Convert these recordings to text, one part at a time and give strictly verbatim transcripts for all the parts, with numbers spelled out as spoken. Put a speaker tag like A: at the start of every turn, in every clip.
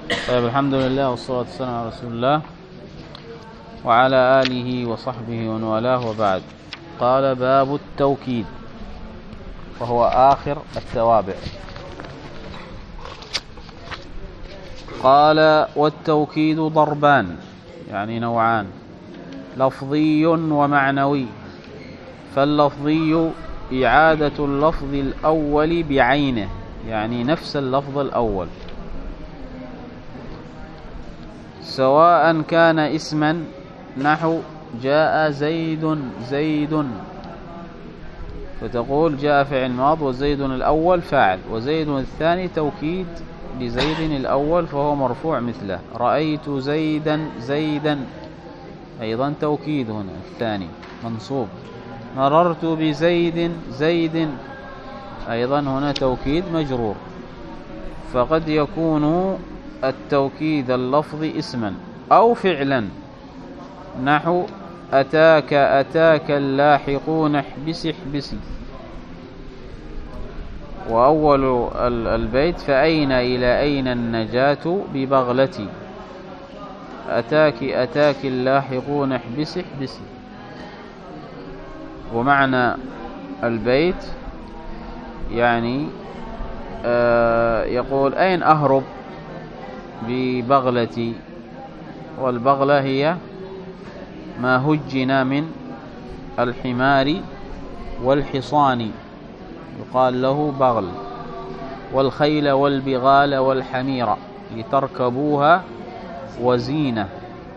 A: طيب، الحمد لله والصلاة والسلام على رسول الله وعلى آله وصحبه ومن والاه، وبعد. قال: باب التوكيد، وهو آخر التوابع. قال: والتوكيد ضربان، يعني نوعان، لفظي ومعنوي. فاللفظي إعادة اللفظ الأول بعينه، يعني نفس اللفظ الأول، سواء كان اسما، نحو جاء زيد زيد، فتقول جاء فعل ماض وزيد الأول فاعل، وزيد الثاني توكيد لزيد الأول فهو مرفوع مثله. رأيت زيدا زيدا، أيضا توكيد هنا الثاني منصوب. مررت بزيد زيد، أيضا هنا توكيد مجرور. فقد يكون التوكيد اللفظي اسما أو فعلا، نحو أتاك أتاك اللاحقون احبس احبسي. وأول البيت: فأين إلى أين النجاة ببغلتي. أتاك أتاك اللاحقون احبس احبسي. ومعنى البيت يعني آه يقول: أين أهرب ببغلتي. والبغلة هي ما هجنا من الحمار والحصان، يقال له بغل. والخيل والبغال والحمير لتركبوها وزينة.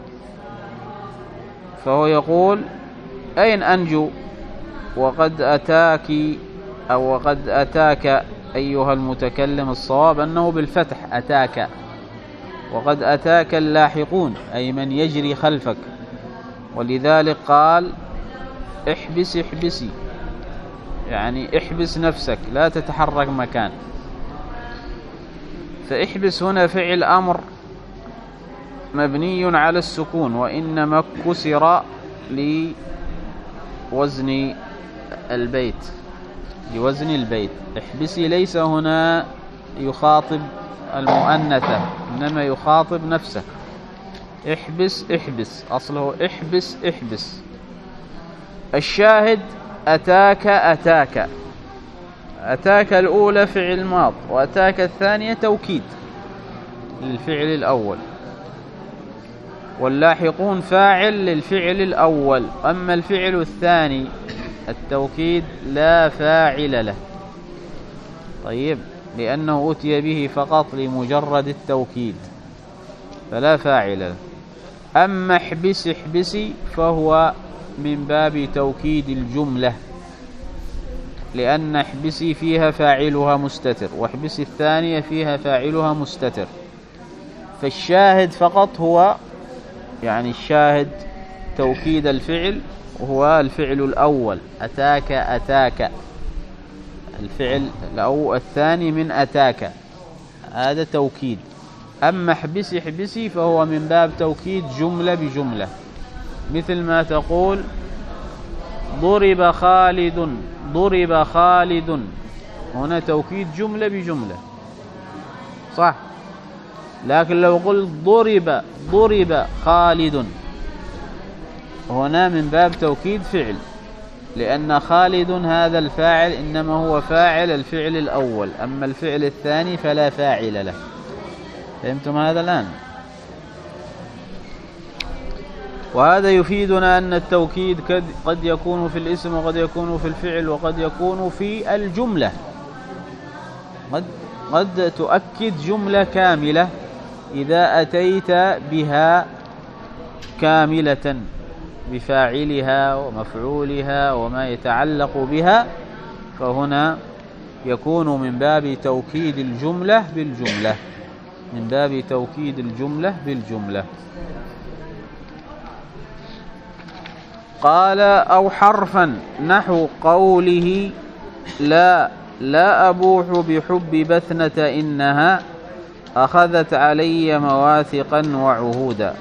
A: فهو يقول: أين أنجو، وقد أتاك أو وقد أتاك أيها المتكلم. الصواب أنه بالفتح أتاك. وقد أتاك اللاحقون، أي من يجري خلفك. ولذلك قال: احبس احبسي، يعني احبس نفسك لا تتحرك مكان. فاحبس هنا فعل أمر مبني على السكون، وإنما كسر لوزن البيت لوزن البيت. احبسي ليس هنا يخاطب المؤنثة، إنما يخاطب نفسه. احبس احبس، أصله احبس احبس. الشاهد: أتاك أتاك أتاك الأولى فعل ماض، وأتاك الثانية توكيد للفعل الأول، واللاحقون فاعل للفعل الأول. أما الفعل الثاني التوكيد لا فاعل له، طيب، لأنه أتي به فقط لمجرد التوكيد فلا فاعل له. أما احبس احبسي فهو من باب توكيد الجملة، لأن احبسي فيها فاعلها مستتر، واحبسي الثانية فيها فاعلها مستتر. فالشاهد فقط هو، يعني الشاهد توكيد الفعل هو الفعل الأول، أتاك أتاك، الفعل أو الثاني من أتاك، هذا توكيد. أما احبسي احبسي فهو من باب توكيد جملة بجملة، مثل ما تقول: ضرب خالد ضرب خالد، هنا توكيد جملة بجملة، صح. لكن لو قلت ضرب ضرب خالد، هنا من باب توكيد فعل، لأن خالد هذا الفاعل إنما هو فاعل الفعل الأول، أما الفعل الثاني فلا فاعل له. فهمتم هذا الآن؟ وهذا يفيدنا أن التوكيد قد يكون في الاسم، وقد يكون في الفعل، وقد يكون في الجملة. قد, قد تؤكد جملة كاملة إذا أتيت بها كاملة بفاعلها ومفعولها وما يتعلق بها، فهنا يكون من باب توكيد الجملة بالجملة من باب توكيد الجملة بالجملة. قال: أو حرفا، نحو قوله: لا لا أبوح بحب بثنة إنها أخذت علي مواثقا وعهودا.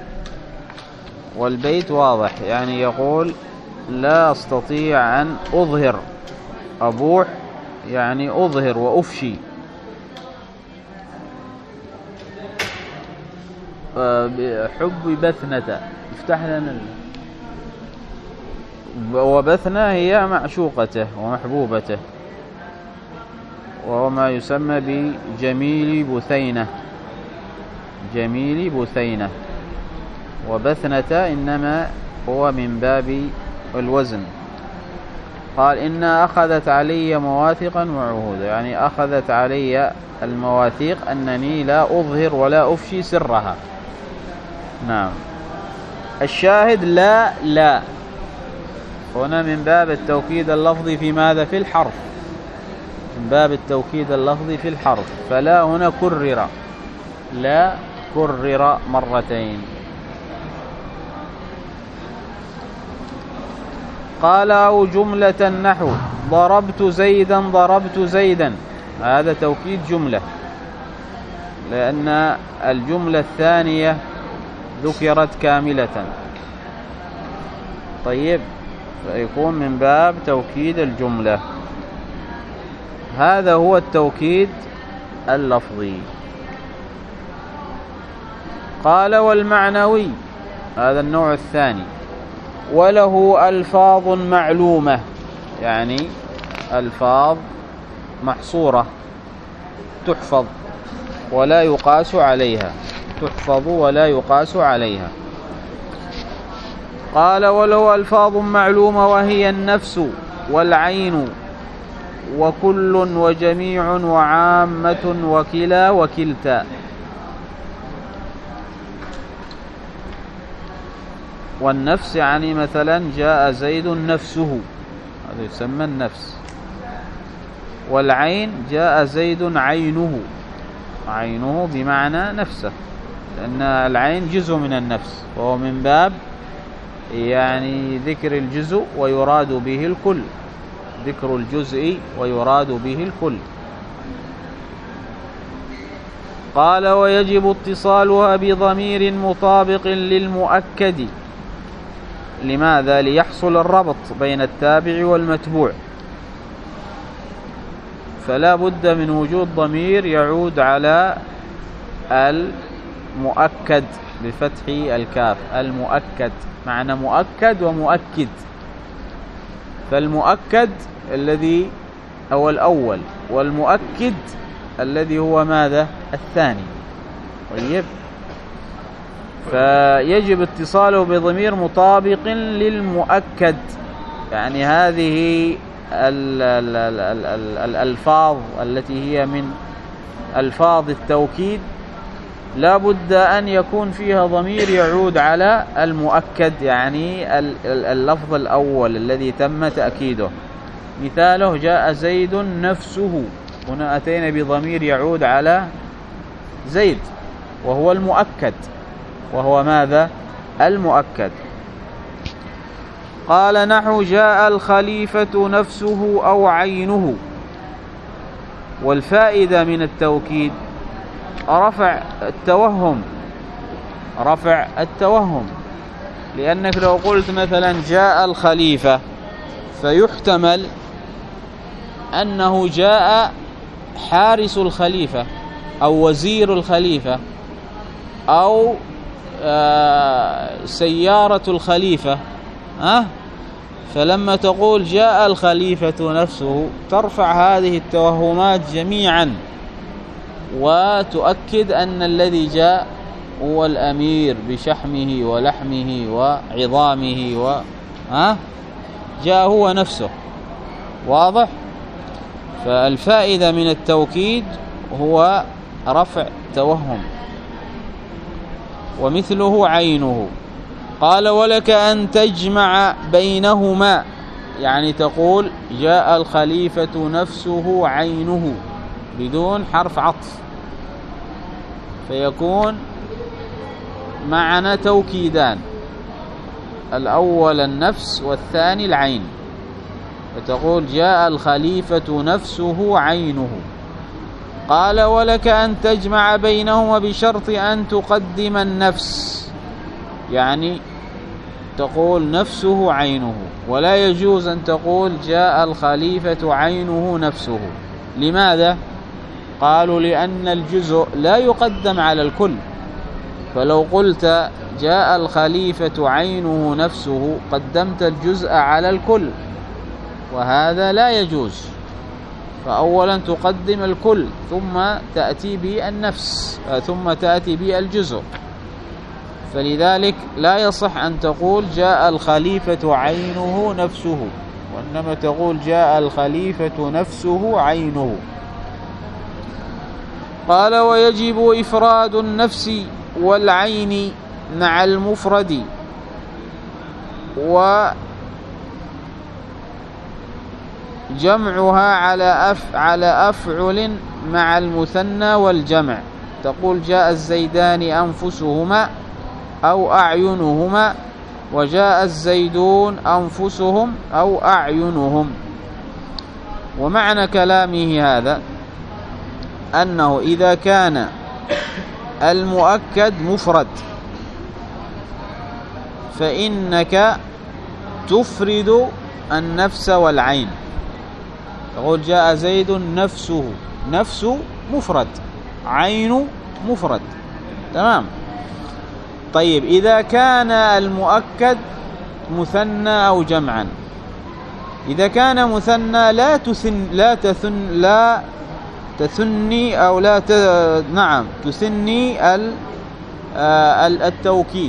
A: والبيت واضح، يعني يقول: لا أستطيع أن أظهر. أبوح يعني أظهر وأفشي. حب بثنة، افتح لنا. وبثنة هي معشوقته ومحبوبته، وهو ما يسمى بجميل بثينة، جميل بثينة. وبثنة إنما هو من باب الوزن. قال إنها أخذت علي مواثقا وعهودا، يعني أخذت علي المواثيق أنني لا أظهر ولا أفشي سرها. نعم. الشاهد لا لا هنا من باب التوكيد اللفظي في ماذا؟ في الحرف، من باب التوكيد اللفظي في الحرف. فلا هنا كرر، لا كرر مرتين. قال أو جملة نحو ضربت زيدا ضربت زيدا، هذا توكيد جملة، لأن الجملة الثانية ذكرت كاملة. طيب، فيكون من باب توكيد الجملة. هذا هو التوكيد اللفظي. قال والمعنوي، هذا النوع الثاني، وله ألفاظ معلومة، يعني ألفاظ محصورة تحفظ ولا يقاس عليها، تحفظ ولا يقاس عليها. قال وله ألفاظ معلومة وهي النفس والعين وكل وجميع وعامة وكلا وكلتا. والنفس يعني مثلا جاء زيد نفسه، هذا يسمى النفس. والعين جاء زيد عينه، عينه بمعنى نفسه، لأن العين جزء من النفس، وهو من باب يعني ذكر الجزء ويراد به الكل، ذكر الجزء ويراد به الكل. قال ويجب اتصالها بضمير مطابق للمؤكد. لماذا؟ ليحصل الربط بين التابع والمتبوع، فلا بد من وجود ضمير يعود على المؤكد بفتح الكاف، المؤكد، معنى مؤكد ومؤكد. فالمؤكد الذي هو الأول، والمؤكد الذي هو ماذا؟ الثاني. طيب، فيجب اتصاله بضمير مطابق للمؤكد، يعني هذه ال ال ال ال ال الألفاظ التي هي من ألفاظ التوكيد لا بد أن يكون فيها ضمير يعود على المؤكد، يعني اللفظ الأول الذي تم تأكيده. مثاله جاء زيد نفسه، هنا أتينا بضمير يعود على زيد وهو المؤكد، وهو ماذا؟ المؤكد. قال نحو جاء الخليفة نفسه أو عينه. والفائدة من التوكيد رفع التوهم، رفع التوهم، لأنك لو قلت مثلا جاء الخليفة فيحتمل أنه جاء حارس الخليفة أو وزير الخليفة أو سيارة الخليفة، أه؟ فلما تقول جاء الخليفة نفسه ترفع هذه التوهمات جميعا، وتؤكد أن الذي جاء هو الأمير بشحمه ولحمه وعظامه و أه؟ جاء هو نفسه. واضح؟ فالفائدة من التوكيد هو رفع توهم. ومثله عينه. قال ولك أن تجمع بينهما، يعني تقول جاء الخليفة نفسه عينه بدون حرف عطف، فيكون معنا توكيدان، الأول النفس والثاني العين، فتقول جاء الخليفة نفسه عينه. قال ولك أن تجمع بينهما بشرط أن تقدم النفس، يعني تقول نفسه عينه، ولا يجوز أن تقول جاء الخليفة عينه نفسه. لماذا؟ قالوا لأن الجزء لا يقدم على الكل، فلو قلت جاء الخليفة عينه نفسه قدمت الجزء على الكل، وهذا لا يجوز. فأولا تقدم الكل ثم تأتي بالنفس ثم تأتي بالجزء، فلذلك لا يصح أن تقول جاء الخليفة عينه نفسه، وإنما تقول جاء الخليفة نفسه عينه. قال ويجب إفراد النفس والعين مع المفرد وجمعها على أف على أفعل مع المثنى والجمع. تقول جاء الزيدان أنفسهما أو أعينهما، وجاء الزيدون أنفسهم أو أعينهم. ومعنى كلامه هذا أنه إذا كان المؤكد مفرد فإنك تفرد النفس والعين. تقول جاء زيد نفسه، نفس مفرد، عين مفرد، تمام. طيب إذا كان المؤكد مثنى أو جمعا، إذا كان مثنى لا تثن لا تثن لا تثني أو لا ت... نعم تثني ال... التوكيد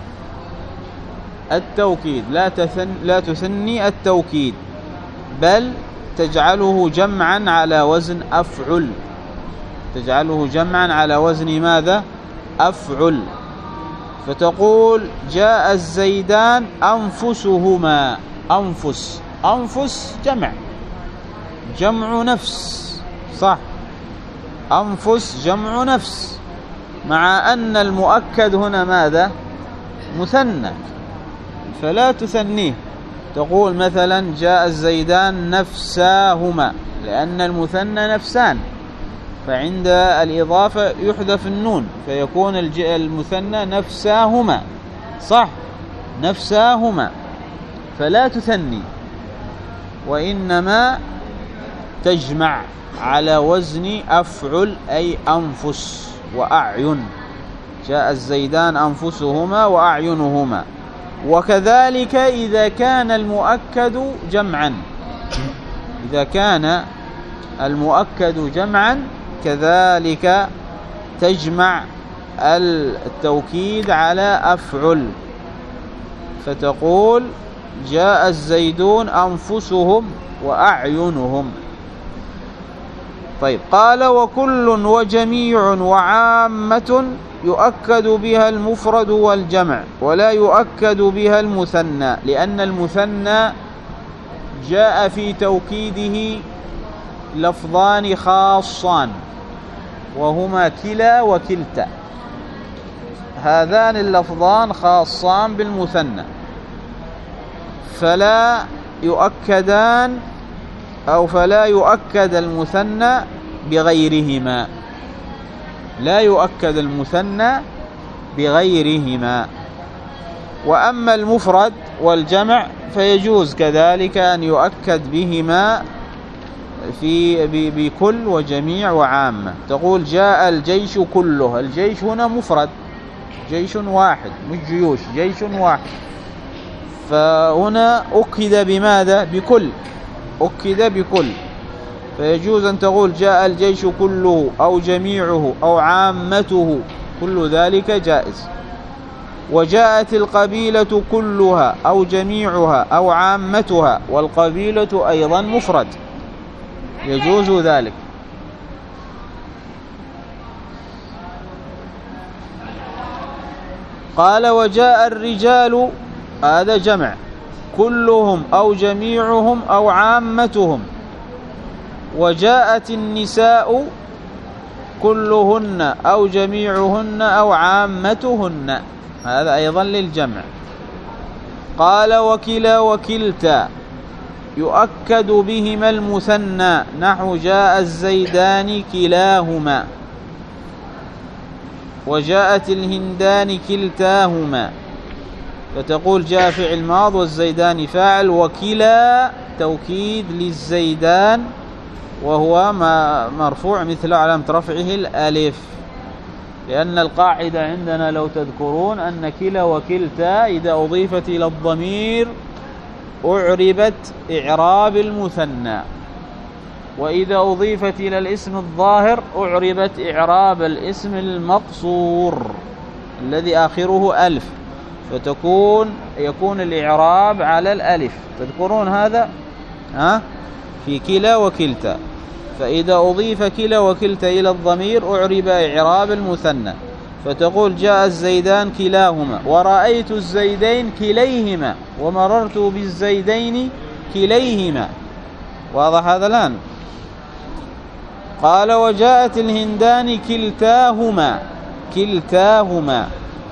A: التوكيد لا تثن لا تثني التوكيد، بل تجعله جمعا على وزن أفعل، تجعله جمعا على وزن ماذا؟ أفعل. فتقول جاء الزيدان أنفسهما، أنفس أنفس جمع جمع نفس، صح، أنفس جمع نفس، مع أن المؤكد هنا ماذا؟ مثنى، فلا تثنيه. تقول مثلا جاء الزيدان نفساهما، لأن المثنى نفسان، فعند الإضافة يحذف النون فيكون المثنى نفساهما، صح، نفساهما، فلا تثني، وإنما تجمع على وزن أفعل، أي أنفس وأعين. جاء الزيدان أنفسهما وأعينهما. وكذلك إذا كان المؤكد جمعا، إذا كان المؤكد جمعا كذلك تجمع التوكيد على أفعل، فتقول جاء الزيدون أنفسهم وأعينهم. طيب قال وكل وجميع وعامة يؤكد بها المفرد والجمع، ولا يؤكد بها المثنى، لأن المثنى جاء في توكيده لفظان خاصان وهما كلا وكلتا، هذان اللفظان خاصان بالمثنى، فلا يؤكدان أو فلا يؤكد المثنى بغيرهما، لا يؤكد المثنى بغيرهما. وأما المفرد والجمع فيجوز كذلك أن يؤكد بهما في بكل وجميع وعامة. تقول جاء الجيش كله، الجيش هنا مفرد، جيش واحد مش جيوش، جيش واحد، فهنا أكد بماذا؟ بكل، أكد بكل، فيجوز أن تقول جاء الجيش كله أو جميعه أو عامته، كل ذلك جائز. وجاءت القبيلة كلها أو جميعها أو عامتها، والقبيلة أيضا مفرد، يجوز ذلك. قال وجاء الرجال، هذا جمع، كلهم أو جميعهم أو عامتهم. وجاءت النساء كلهن أو جميعهن أو عامتهن، هذا أيضا للجمع. قال وكلا وكلتا يؤكد بهما المثنى، نحو جاء الزيدان كلاهما، وجاءت الهندان كلتاهما، فتقول جاء فعل ماض والزيدان فاعل، وكلا توكيد للزيدان وهو مرفوع مثل علامة رفعه الألف. لأن القاعدة عندنا لو تذكرون أن كلا وكلتا إذا أضيفت إلى الضمير أعربت إعراب المثنى، وإذا أضيفت إلى الاسم الظاهر أعربت إعراب الاسم المقصور الذي آخره ألف، فتكون يكون الإعراب على الألف. تذكرون هذا ها في كلا وكلتا. فإذا أضيف كلا وكلتا إلى الضمير أعرب إعراب المثنى، فتقول جاء الزيدان كلاهما، ورأيت الزيدين كليهما، ومررت بالزيدين كليهما. واضح هذا الآن؟ قال وجاءت الهندان كلتاهما، كلتاهما،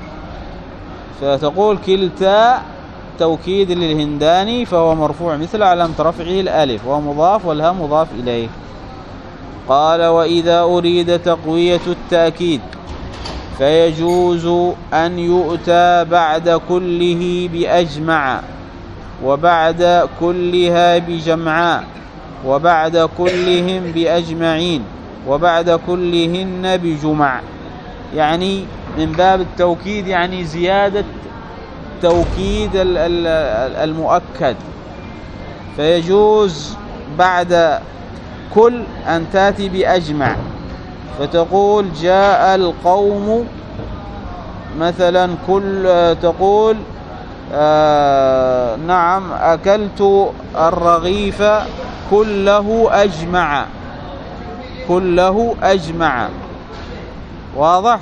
A: فتقول كلتا توكيد للهنداني فهو مرفوع مثل علامة رفعه الألف، ومضاف والها مضاف إليه. قال وإذا أريد تقوية التأكيد فيجوز أن يؤتى بعد كله بأجمع، وبعد كلها بجمعاء، وبعد كلهم بأجمعين، وبعد كلهن بجمع. يعني من باب التوكيد، يعني زيادة توكيد المؤكد، فيجوز بعد كل أن تأتي بأجمع، فتقول جاء القوم مثلا كل، تقول آه نعم أكلت الرغيف كله أجمع، كله أجمع. واضح؟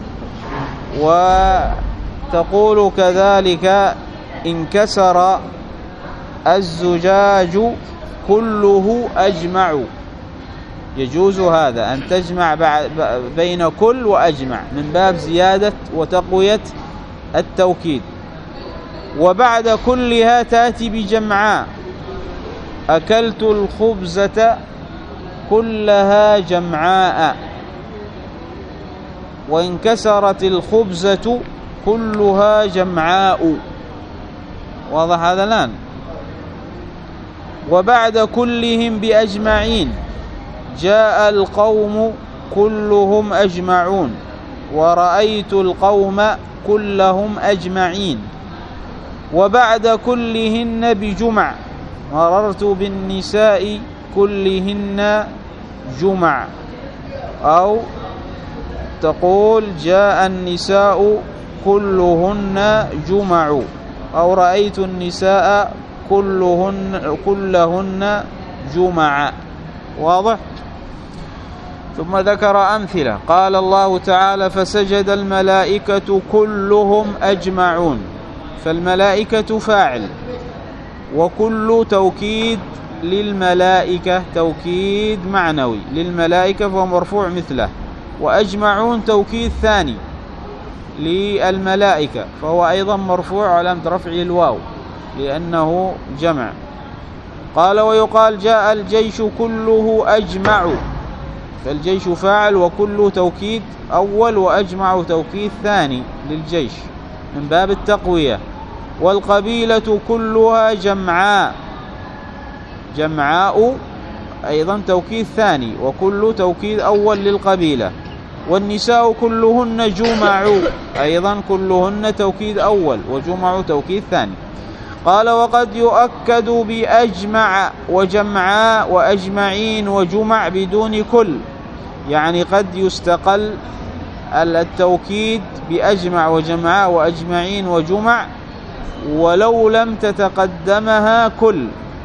A: وتقول كذلك انكسر الزجاج كله أجمع. يجوز هذا أن تجمع بين كل وأجمع من باب زيادة وتقوية التوكيد. وبعد كلها تأتي بجمعاء، أكلت الخبزة كلها جمعاء، وانكسرت الخبزة كلها جمعاء. واضح هذا الآن؟ وبعد كلهم بأجمعين، جاء القوم كلهم أجمعون، ورأيت القوم كلهم أجمعين. وبعد كلهن بجمع، مررت بالنساء كلهن جمع. أو تقول جاء النساء كلهن جمع، أو رأيت النساء كلهن كلهن جمع. واضح؟ ثم ذكر أمثلة. قال الله تعالى فسجد الملائكة كلهم أجمعون، فالملائكة فاعل، وكل توكيد للملائكة توكيد معنوي للملائكة فهو مرفوع مثله، وأجمعون توكيد ثاني للملائكة فهو أيضا مرفوع علامة رفعه الواو لأنه جمع. قال ويقال جاء الجيش كله أجمع، فالجيش فاعل وكله توكيد أول، وأجمع توكيد ثاني للجيش من باب التقوية. والقبيلة كلها جمعاء، جمعاء أيضا توكيد ثاني، وكل توكيد أول للقبيلة. والنساء كلهن جمع، أيضا كلهن توكيد أول، وجمع توكيد ثاني. قال وقد يؤكد بأجمع وجمعاء وأجمعين وجمع بدون كل، يعني قد يستقل التوكيد بأجمع وجمعاء وأجمعين وجمع ولو لم تتقدمها كل،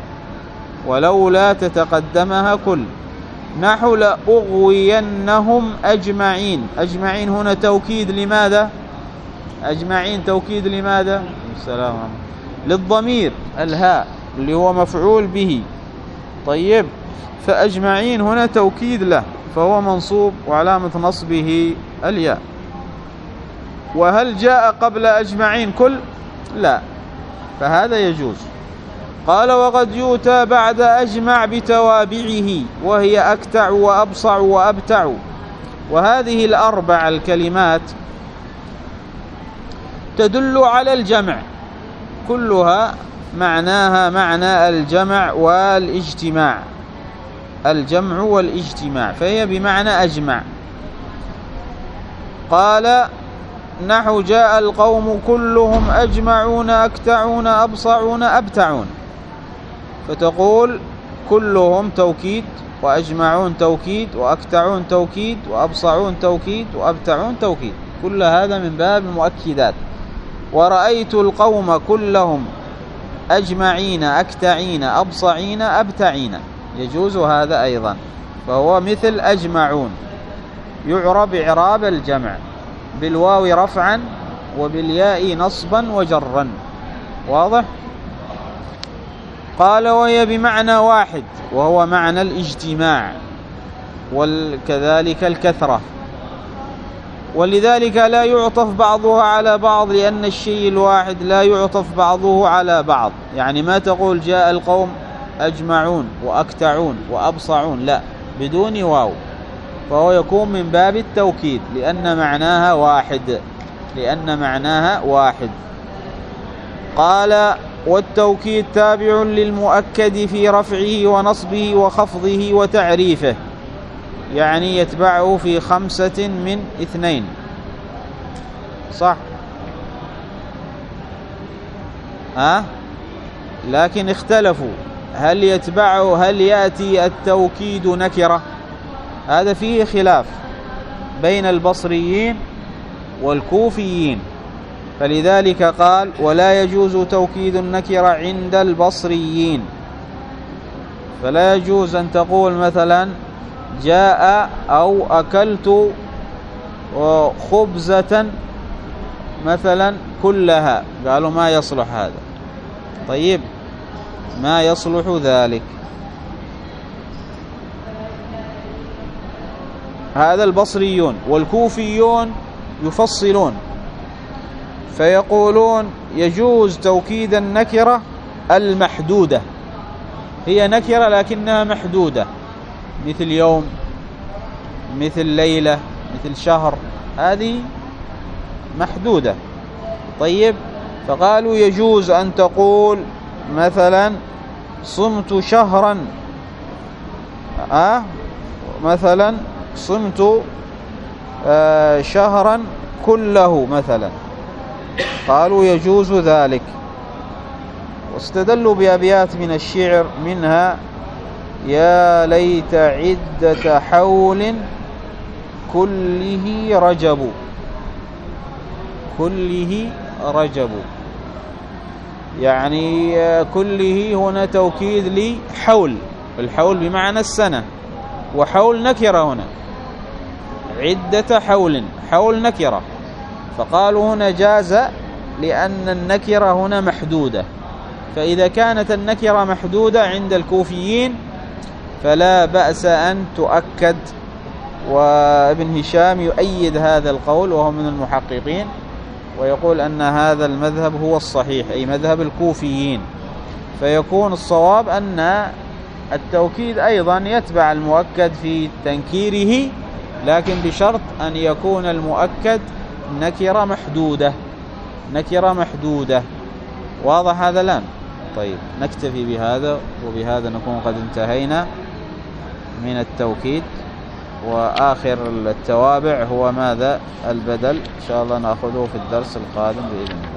A: ولو لا تتقدمها كل. نحو لأغوينهم أجمعين، أجمعين هنا توكيد لماذا؟ أجمعين توكيد لماذا؟ السلام عليكم. للضمير الهاء اللي هو مفعول به. طيب، فأجمعين هنا توكيد له فهو منصوب وعلامة نصبه الياء. وهل جاء قبل أجمعين كل؟ لا، فهذا يجوز. قال وقد يؤتى بعد أجمع بتوابعه وهي أكتع وأبصع وأبتع. وهذه الأربع الكلمات تدل على الجمع، كلها معناها معنى الجمع والاجتماع، الجمع والاجتماع، فهي بمعنى أجمع. قال نحو جاء القوم كلهم أجمعون أكتعون أبصعون أبتعون، فتقول كلهم توكيد، وأجمعون توكيد، وأكتعون توكيد، وأبصعون توكيد، وأبتعون توكيد، كل هذا من باب المؤكدات. ورأيت القوم كلهم أجمعين أكتعين أبصعين أبتعين، يجوز هذا أيضا، فهو مثل أجمعون، يعرب إعراب الجمع بالواو رفعا وبالياء نصبا وجرا. واضح؟ قال وهي بمعنى واحد، وهو معنى الاجتماع، وكذلك الكثرة، ولذلك لا يعطف بعضها على بعض، لأن الشيء الواحد لا يعطف بعضه على بعض. يعني ما تقول جاء القوم أجمعون وأكتعون وأبصعون، لا، بدون واو، فهو يكون من باب التوكيد، لأن معناها واحد لأن معناها واحد. قال والتوكيد تابع للمؤكد في رفعه ونصبه وخفضه وتعريفه، يعني يتبعه في خمسة من اثنين. صح؟ ها؟ لكن اختلفوا، هل يتبعه هل يأتي التوكيد نكرة؟ هذا فيه خلاف بين البصريين والكوفيين، فلذلك قال ولا يجوز توكيد النكرة عند البصريين، فلا يجوز أن تقول مثلا جاء أو أكلت خبزة مثلا كلها، قالوا ما يصلح هذا. طيب، ما يصلح ذلك. هذا البصريون. والكوفيون يفصلون فيقولون يجوز توكيد النكرة المحدودة، هي نكرة لكنها محدودة، مثل يوم، مثل ليلة، مثل شهر، هذه محدودة. طيب، فقالوا يجوز أن تقول مثلا صمت شهرا، أه مثلا صمت آه شهرا كله مثلا، قالوا يجوز ذلك، واستدلوا بأبيات من الشعر، منها يا ليت عدة حول كله رجب، كله رجب، يعني كله هنا توكيد لحول، الحول بمعنى السنة، وحول نكرة هنا، عدة حول، حول نكرة، فقالوا هنا جاز لأن النكرة هنا محدودة. فإذا كانت النكرة محدودة عند الكوفيين فلا بأس أن تؤكد، وابن هشام يؤيد هذا القول وهو من المحققين، ويقول أن هذا المذهب هو الصحيح، أي مذهب الكوفيين، فيكون الصواب أن التوكيد أيضا يتبع المؤكد في تنكيره، لكن بشرط أن يكون المؤكد نكرة محدودة، نكرة محدودة. واضح هذا الآن؟ طيب، نكتفي بهذا، وبهذا نكون قد انتهينا من التوكيد. وآخر التوابع هو ماذا؟ البدل، إن شاء الله نأخذه في الدرس القادم بإذن الله.